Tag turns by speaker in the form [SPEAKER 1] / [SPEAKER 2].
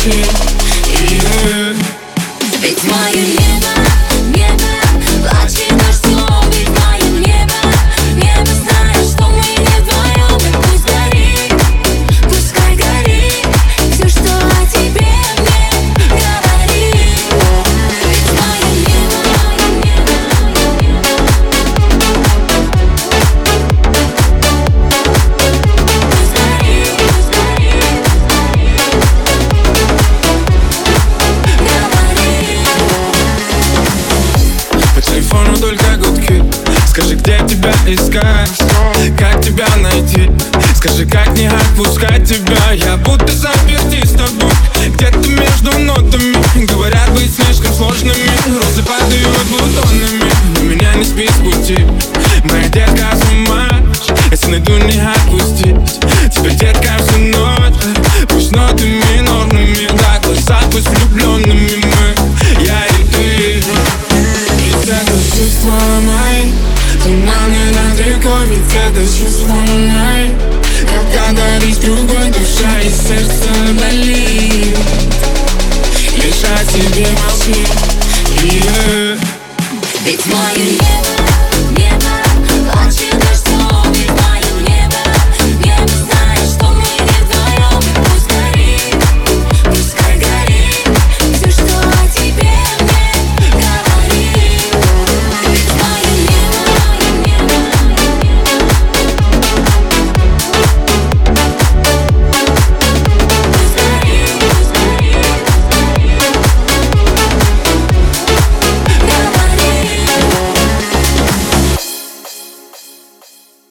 [SPEAKER 1] молчи.
[SPEAKER 2] Ведь мое небо, небо, плачет дождем. Ведь мое небо, небо, знаешь, что мы не вдвоем. И пусть горит, пускай горит все, что о тебе мне говорит. Ведь мое небо, пусть горит, пусть горит,
[SPEAKER 1] По телефону только гудки. Скажи, где тебя искать, как тебя найти. Скажи, как не отпускать тебя. Я будто заперти с тобой где-то между нотами. Говорят, быть слишком сложными. Розы падают бутонами, но меня не спит с пути. Моя детка с ума, если найду, не отпустить. Теперь, детка, всю ночь, пусть нотами минорными, да, глаза пусть влюбленными мы, я и ты. Ведь это чувство мои, туманы над рекой. Ведь это чувство мои, когда даришь другой, душа и сердце болит. Лишь о тебе молчи.